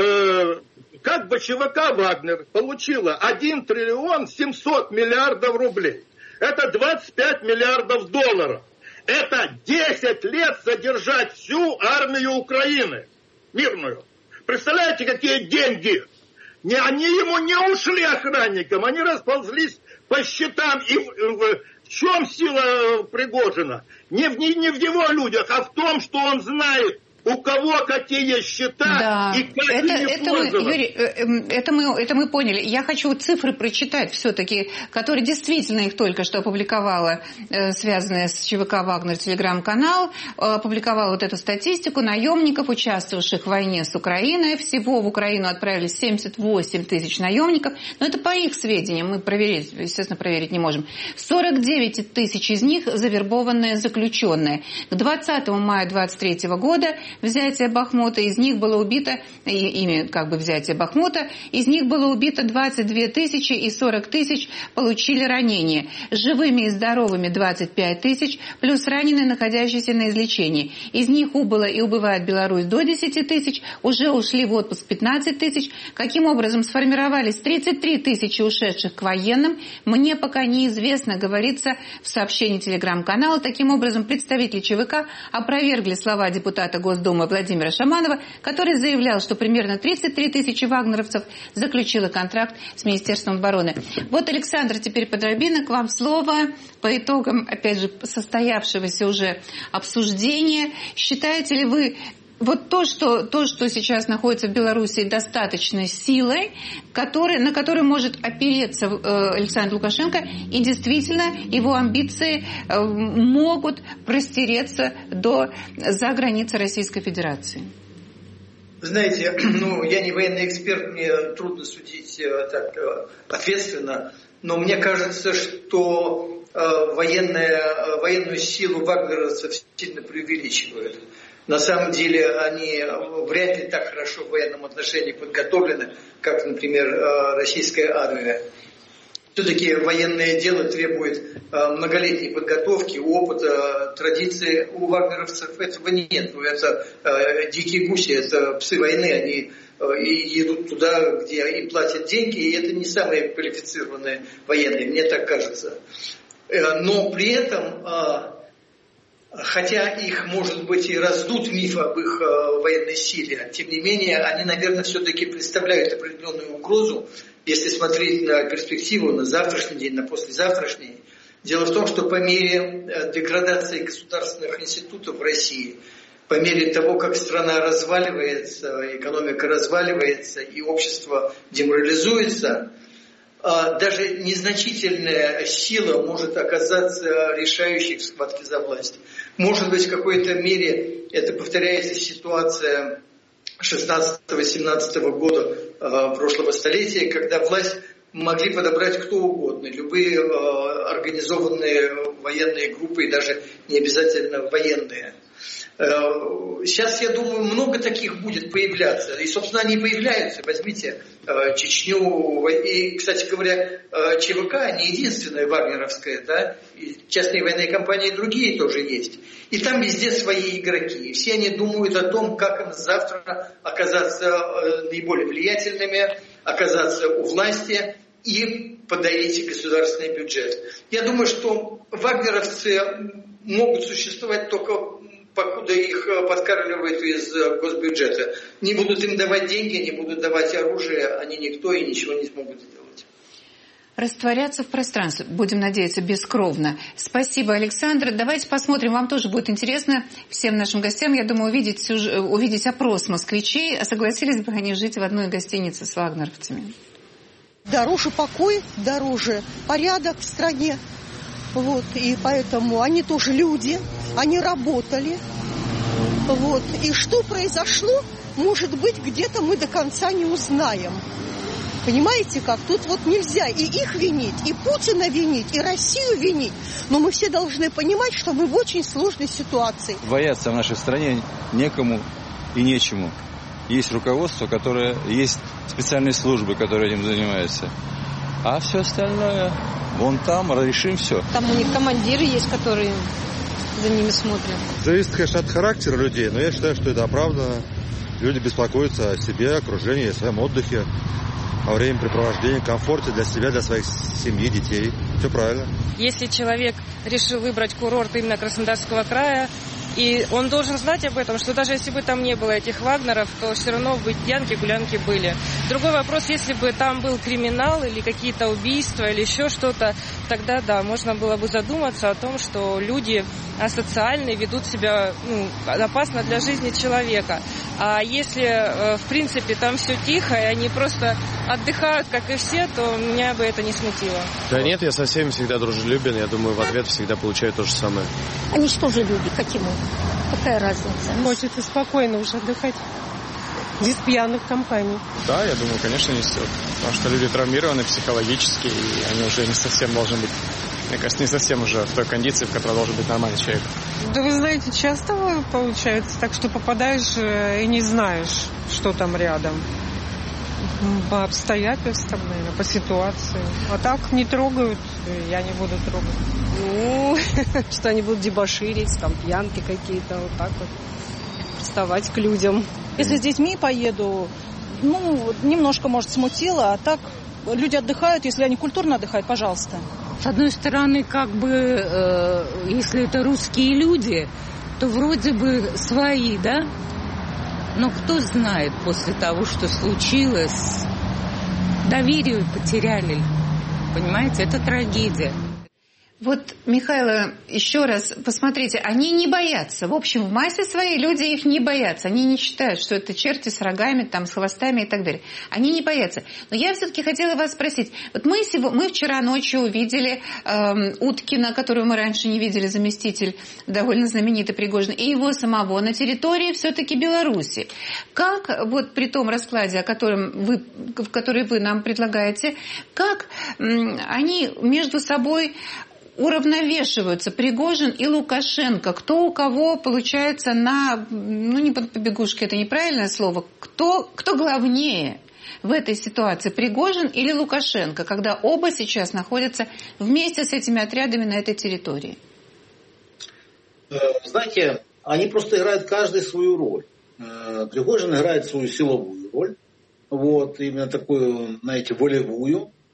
Э, как бы ЧВК «Вагнер» получила один триллион семьсот миллиардов рублей. Это двадцать пять миллиардов долларов. Это десять лет содержать всю армию Украины, мирную. Представляете, какие деньги? Не, они ему не ушли охранникам, они расползлись по счетам. И в, в, в чем сила Пригожина? Не в, не, не в его людях, а в том, что он знает, у кого какие счета да. и как это, ими это мы, пользоваться. Юрий, это мы, это мы поняли. Я хочу цифры прочитать все-таки, которые действительно их только что опубликовала, э, связанная с ЧВК «Вагнер» телеграм-канал, э, опубликовала вот эту статистику наемников, участвовавших в войне с Украиной. Всего в Украину отправились семьдесят восемь тысяч наемников. Но это по их сведениям, мы проверить, естественно, проверить не можем. сорок девять тысяч из них завербованные заключенные. К двадцатому мая двадцать третьего года взятие Бахмута, из них было убито, ими как бы взятие Бахмута, из них было убито двадцать две тысячи и сорок тысяч получили ранения. Живыми и здоровыми двадцать пять тысяч, плюс раненые, находящиеся на излечении. Из них убыло и убывает Беларусь до десять тысяч, уже ушли в отпуск пятнадцать тысяч. Каким образом сформировались тридцать три тысячи ушедших к военным, мне пока неизвестно, говорится в сообщении телеграм-канала. Таким образом, представители ЧВК опровергли слова депутата Госдумы Владимира Шаманова, который заявлял, что примерно тридцать три тысячи вагнеровцев заключило контракт с Министерством обороны. Вот, Александр, теперь Подробина, к вам слово по итогам, опять же, состоявшегося уже обсуждения. Считаете ли вы вот то, что, то, что сейчас находится в Беларуси, достаточной силой, который, на которую может опереться э, Александр Лукашенко, и действительно его амбиции э, могут простереться до, за границы Российской Федерации? Знаете, ну, я не военный эксперт, мне трудно судить э, так э, ответственно, но мне кажется, что э, военная, э, военную силу вагнеровцев сильно преувеличивают. На самом деле они вряд ли так хорошо в военном отношении подготовлены, как, например, российская армия. Все-таки военное дело требует многолетней подготовки, опыта, традиции. У вагнеровцев этого нет. Это дикие гуси, это псы войны. Они едут туда, где им платят деньги, и это не самые квалифицированные военные, мне так кажется. Но при этом, хотя их, может быть, и раздут миф об их военной силе, тем не менее, они, наверное, все-таки представляют определенную угрозу, если смотреть на перспективу, на завтрашний день, на послезавтрашний. Дело в том, что по мере деградации государственных институтов в России, по мере того, как страна разваливается, экономика разваливается и общество деморализуется, даже незначительная сила может оказаться решающей в схватке за власть. Может быть, в какой-то мере это повторяется ситуация шестнадцатого-семнадцатого года прошлого столетия, когда власть могли подобрать кто угодно, любые э, организованные военные группы, и даже не обязательно военные. Э, сейчас, я думаю, много таких будет появляться. И, собственно, они появляются. Возьмите э, Чечню. И, кстати говоря, э, ЧВК не единственная вагнеровская, да? И частные военные компании другие тоже есть. И там везде свои игроки. И все они думают о том, как им завтра оказаться э, наиболее влиятельными, оказаться у власти и подавить государственный бюджет. Я думаю, что вагнеровцы могут существовать только покуда их подкармливают из госбюджета. Не будут им давать деньги, не будут давать оружие, они никто и ничего не смогут сделать. Растворяться в пространстве, будем надеяться, бескровно. Спасибо, Александр. Давайте посмотрим, вам тоже будет интересно, всем нашим гостям, я думаю, увидеть, увидеть опрос москвичей, согласились бы они жить в одной гостинице с вагнеровцами. Дороже покой, дороже порядок в стране. Вот, и поэтому они тоже люди, они работали. Вот. И что произошло, может быть, где-то мы до конца не узнаем. Понимаете как? Тут вот нельзя и их винить, и Путина винить, и Россию винить. Но мы все должны понимать, что мы в очень сложной ситуации. Бояться в нашей стране некому и нечему. Есть руководство, которое, есть специальные службы, которые этим занимаются. А все остальное, вон там, решим все. Там у них командиры есть, которые за ними смотрят. Зависит, конечно, от характера людей, но я считаю, что это оправданно. Люди беспокоятся о себе, окружении, о своем отдыхе, о времяпрепровождении, комфорте для себя, для своих семьи, детей. Все правильно. Если человек решил выбрать курорт именно Краснодарского края, и он должен знать об этом, что даже если бы там не было этих вагнеров, то все равно бы пьянки, гулянки были. Другой вопрос, если бы там был криминал или какие-то убийства или еще что-то, тогда да, можно было бы задуматься о том, что люди асоциальные ведут себя ну, опасно для жизни человека. А если, в принципе, там все тихо, и они просто отдыхают, как и все, то меня бы это не смутило. Да нет, я со всеми всегда дружелюбен, я думаю, в ответ всегда получаю то же самое. Они что же люди, как ему? Какая разница? Хочется спокойно уже отдыхать. Без пьяных компаний. Да, я думаю, конечно, не стоит. Потому что люди травмированы психологически, и они уже не совсем должны быть, мне кажется, не совсем уже в той кондиции, в которой должен быть нормальный человек. Да вы знаете, часто получается так, что попадаешь и не знаешь, что там рядом. По обстоятельствам, наверное, по ситуации. А так не трогают, я не буду трогать. Ну, что они будут дебоширить, там пьянки какие-то, вот так вот. Приставать к людям. Если с детьми поеду, ну, немножко, может, смутило, а так люди отдыхают, если они культурно отдыхают, пожалуйста. С одной стороны, как бы, э, если это русские люди, то вроде бы свои, да? Но кто знает после того, что случилось, доверие потеряли. Понимаете, это трагедия. Вот, Михаил, еще раз, посмотрите, они не боятся. В общем, в массе своей люди их не боятся. Они не считают, что это черти с рогами, там, с хвостами и так далее. Они не боятся. Но я все-таки хотела вас спросить. Вот мы, мы вчера ночью увидели э, Уткина, которого мы раньше не видели, заместитель довольно знаменитый Пригожин, и его самого на территории все-таки Беларуси. Как вот при том раскладе, о котором вы, который вы нам предлагаете, как э, они между собой уравновешиваются, Пригожин и Лукашенко? Кто у кого, получается, на... Ну, не под побегушкой, это неправильное слово. Кто, кто главнее в этой ситуации, Пригожин или Лукашенко, когда оба сейчас находятся вместе с этими отрядами на этой территории? Знаете, они просто играют каждый свою роль. Пригожин играет свою силовую роль, вот, именно такую, знаете, волевую.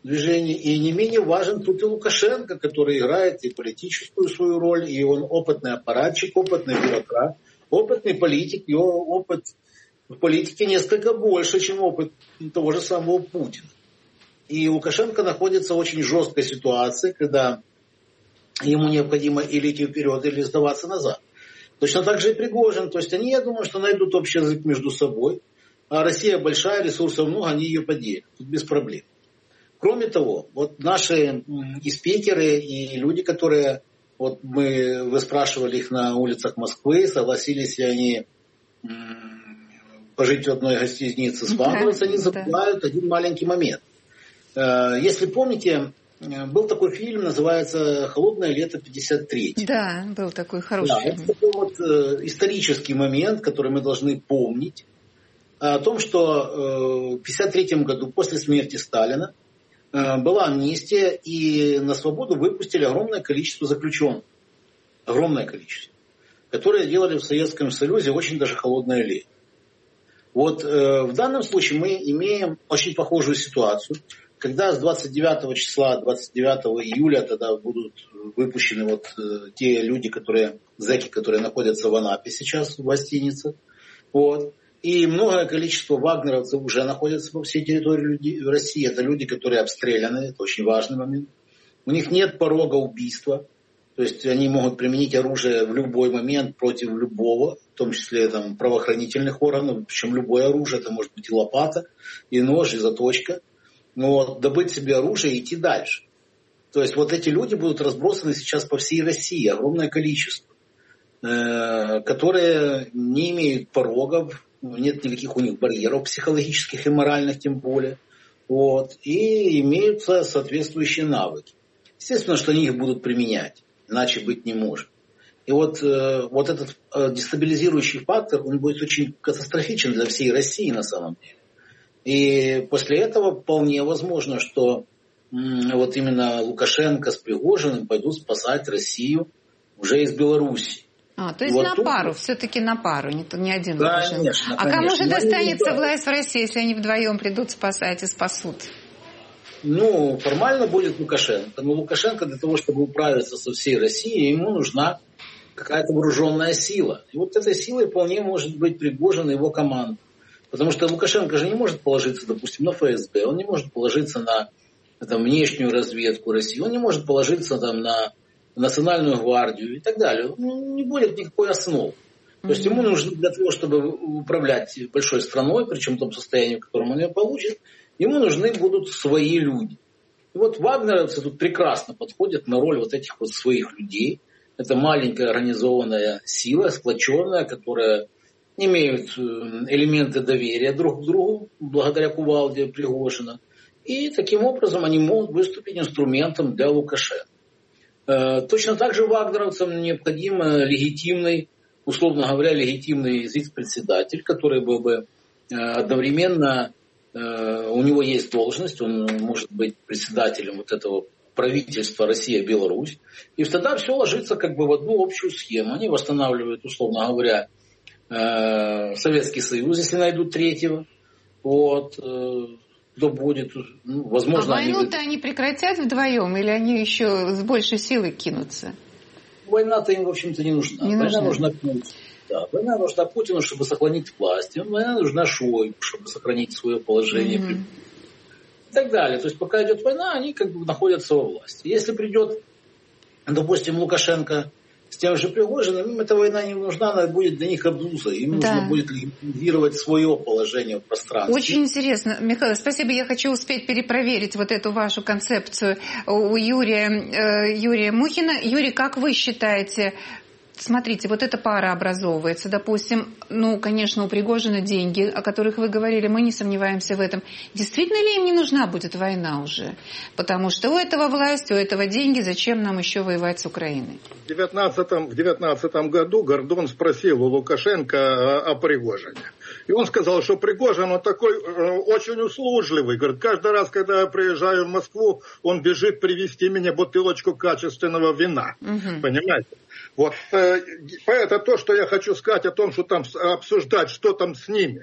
движении. И не менее важен тут и Лукашенко, который играет и политическую свою роль, и он опытный аппаратчик, опытный бюрократ, опытный политик. Его опыт в политике несколько больше, чем опыт того же самого Путина. И Лукашенко находится в очень жесткой ситуации, когда ему необходимо или идти вперед, или сдаваться назад. Точно так же и Пригожин. То есть они, я думаю, что найдут общий язык между собой. А Россия большая, ресурсов много, они ее поделят. Тут без проблем. Кроме того, вот наши и спикеры, и люди, которые, вот мы, вы спрашивали их на улицах Москвы, согласились ли они пожить в одной гостинице с вагнеровцами, они забывают один маленький момент. Если помните, был такой фильм, называется «Холодное лето пятьдесят третьего». Да, был такой хороший да, фильм. Это такой вот исторический момент, который мы должны помнить, о том, что в пятьдесят третьем году, после смерти Сталина, была амнистия, и на свободу выпустили огромное количество заключенных. Огромное количество. Которые делали в Советском Союзе очень даже холодное лето. Вот э, в данном случае мы имеем очень похожую ситуацию, когда с двадцать девятого числа, двадцать девятого июля тогда будут выпущены вот э, те люди, которые, зэки, которые находятся в Анапе сейчас в гостинице. Вот. И многое количество вагнеровцев уже находятся по всей территории России. Это люди, которые обстреляны, это очень важный момент. У них нет порога убийства. То есть они могут применить оружие в любой момент против любого, в том числе там, правоохранительных органов. Причем любое оружие, это может быть и лопата, и нож, и заточка. Но добыть себе оружие и идти дальше. То есть вот эти люди будут разбросаны сейчас по всей России. Огромное количество. Которые не имеют порогов. Нет никаких у них барьеров психологических и моральных тем более. Вот. И имеются соответствующие навыки. Естественно, что они их будут применять. Иначе быть не может. И вот, э, вот этот э, дестабилизирующий фактор, он будет очень катастрофичен для всей России на самом деле. И после этого вполне возможно, что м, вот именно Лукашенко с Пригожиным пойдут спасать Россию уже из Беларуси. А, то есть вот на тут... пару, все-таки на пару, не, не один да, Лукашенко. Конечно, а конечно. кому же Но достанется власть в России, если они вдвоем придут спасать и спасут? Ну, формально будет Лукашенко. Но Лукашенко для того, чтобы управиться со всей Россией, ему нужна какая-то вооруженная сила. И вот этой силой вполне может быть Пригожин и его команда. Потому что Лукашенко же не может положиться, допустим, на эф эс бэ, он не может положиться на там, внешнюю разведку России, он не может положиться там, на Национальную гвардию и так далее. Не будет никакой основы. То есть ему нужно для того, чтобы управлять большой страной, причем в том состоянии, в котором он ее получит, ему нужны будут свои люди. И вот вагнеровцы тут прекрасно подходят на роль вот этих вот своих людей. Это маленькая организованная сила, сплоченная, которая имеет элементы доверия друг к другу, благодаря кувалде Пригожина. И таким образом они могут выступить инструментом для Лукашенко. Точно так же вагнеровцам необходим легитимный, условно говоря, легитимный вице-председатель, который был бы одновременно, у него есть должность, он может быть председателем вот этого правительства Россия-Беларусь, и тогда все ложится как бы в одну общую схему. Они восстанавливают, условно говоря, Советский Союз, если найдут третьего, вот, кто будет, ну, возможно... А войну-то они... они прекратят вдвоем, или они еще с большей силой кинутся? Война-то им, в общем-то, не нужна. Не Война нужна. нужна Путину. Да, война нужна Путину, чтобы сохранить власть. Война нужна Шойгу, чтобы сохранить свое положение. Mm-hmm. И так далее. То есть, пока идет война, они как бы находятся во власти. Если придет, допустим, Лукашенко с тем же Пригожиным, им эта война не нужна, она будет для них обуза. Им да. нужно будет легитимизировать свое положение в пространстве. Очень интересно. Михаил, спасибо. Я хочу успеть перепроверить вот эту вашу концепцию у Юрия, э, Юрия Мухина. Юрий, как вы считаете... Смотрите, вот эта пара образовывается, допустим, ну, конечно, у Пригожина деньги, о которых вы говорили, мы не сомневаемся в этом. Действительно ли им не нужна будет война уже? Потому что у этого власть, у этого деньги, зачем нам еще воевать с Украиной? В девятнадцатом, в девятнадцатом году Гордон спросил у Лукашенко о, о Пригожине. И он сказал, что Пригожин, он такой э, очень услужливый. Говорит, каждый раз, когда я приезжаю в Москву, он бежит привезти мне бутылочку качественного вина. Угу. Понимаете? Вот э, это то, что я хочу сказать о том, что там обсуждать, что там с ними.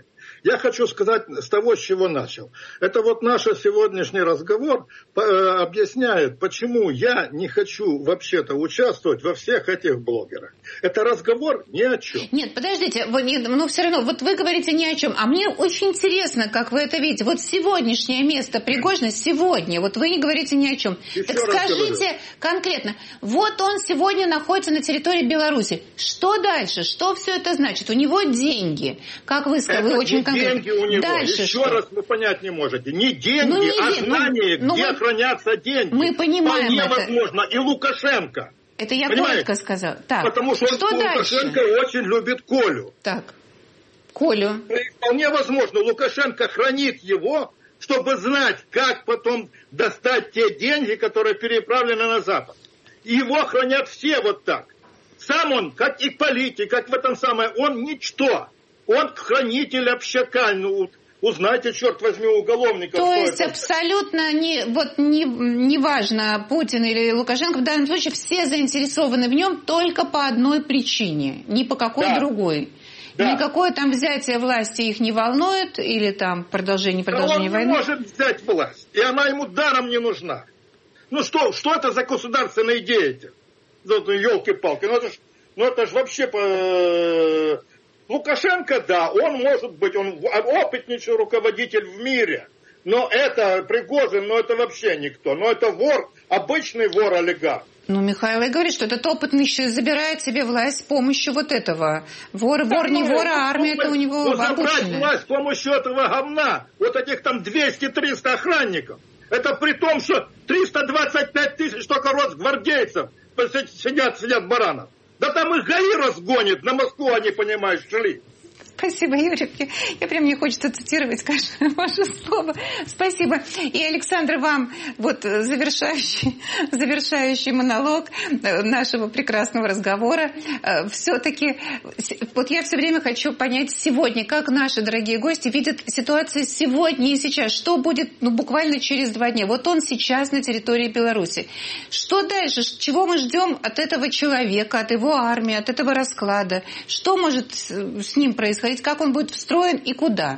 Я хочу сказать с того, с чего начал. Это вот наш сегодняшний разговор объясняет, почему я не хочу вообще-то участвовать во всех этих блогерах. Это разговор ни о чем. Нет, подождите, вы, ну все равно, вот вы говорите ни о чем, а мне очень интересно, как вы это видите. Вот сегодняшнее место Пригожина, сегодня, вот вы не говорите ни о чем. Еще так скажите говорю. Конкретно, вот он сегодня находится на территории Беларуси. Что дальше? Что все это значит? У него деньги. Как вы сказали, вы очень конкретно. Деньги у него. Дальше Еще что? раз вы понять не можете. Не деньги, ну, не а день... знание, ну, где мы... хранятся деньги. Мы понимаем Вполне это. возможно. И Лукашенко. Это я Понимаете? коротко сказала. Так, потому что, что Лукашенко очень любит Колю. Так, Колю. И вполне возможно, Лукашенко хранит его, чтобы знать, как потом достать те деньги, которые переправлены на Запад. И его хранят все вот так. Сам он, как и политик, как в этом самое, он ничто. Он хранитель общака. Ну, узнайте, черт возьми, уголовников. То есть это. абсолютно не, вот, не, не важно, Путин или Лукашенко, в данном случае все заинтересованы в нем только по одной причине, ни по какой да. другой. Да. Никакое там взятие власти их не волнует, или там продолжение, продолжение да он войны. Он не может взять власть, и она ему даром не нужна. Ну что, что это за государственные деятели? Елки-палки, ну это ж, ну это ж вообще... По... Лукашенко, да, он может быть, он опытнейший руководитель в мире, но это Пригожин, но это вообще никто, но это вор, обычный вор-олигарх. Ну, Михаил и говорит, что этот опытный еще забирает себе власть с помощью вот этого. Вор, да, вор не вор, а армия, это у него ну, забрать власть с помощью этого говна, вот этих там двести-триста охранников, это при том, что триста двадцать пять тысяч только росгвардейцев сидят, сидят баранов. Да там их ГАИ разгонит, на Москву они, понимаешь, шли. Спасибо, Юрий. Я прям не хочется цитировать каждое ваше слово. Спасибо. И, Александр, вам вот завершающий, завершающий монолог нашего прекрасного разговора. Все-таки, вот я все время хочу понять сегодня, как наши дорогие гости видят ситуацию сегодня и сейчас. Что будет, ну, буквально через два дня? Вот он сейчас на территории Беларуси. Что дальше? Чего мы ждем от этого человека, от его армии, от этого расклада? Что может с ним происходить? Как он будет встроен и куда?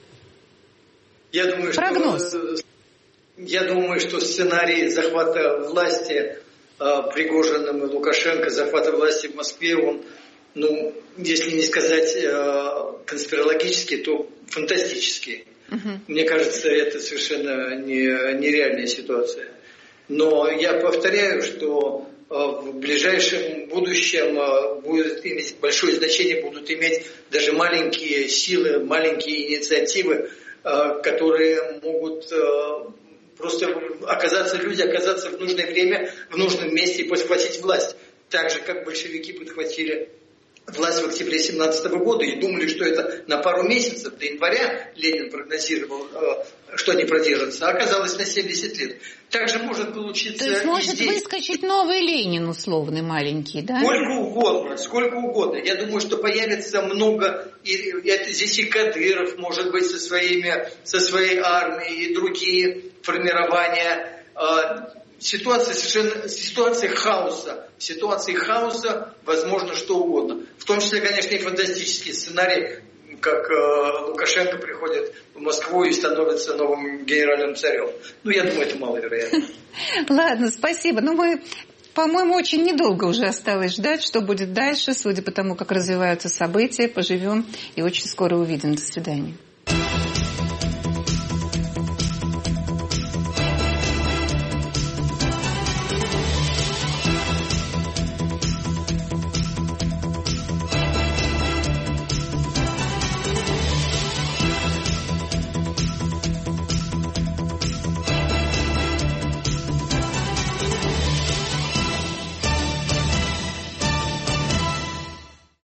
Я думаю, Прогноз. Что, я думаю, что сценарий захвата власти э, Пригожиным и Лукашенко, захвата власти в Москве, он, ну, если не сказать э, конспирологический, то фантастический. Угу. Мне кажется, это совершенно не, нереальная ситуация. Но я повторяю, что в ближайшем будущем будет иметь большое значение, будут иметь даже маленькие силы, маленькие инициативы, которые могут просто оказаться, люди оказаться в нужное время, в нужном месте и подхватить власть. Так же, как большевики подхватили власть в октябре семнадцатого года и думали, что это на пару месяцев, до января Ленин прогнозировал, что они продержатся, а оказалось на семьдесят лет. Так же может получиться. То есть может здесь. Выскочить новый Ленин условный, маленький, да? Сколько угодно, сколько угодно. Я думаю, что появится много, и это здесь и Кадыров, может быть, со, своими, со своей армией, и другие формирования. Ситуация совершенно, ситуация хаоса. В ситуации хаоса возможно что угодно. В том числе, конечно, и фантастический сценарий, как э, Лукашенко приходит в Москву и становится новым генеральным царем. Ну, я думаю, это маловероятно. Ладно, спасибо. Ну, мы, по-моему, очень недолго уже осталось ждать, что будет дальше, судя по тому, как развиваются события. Поживем и очень скоро увидим. До свидания.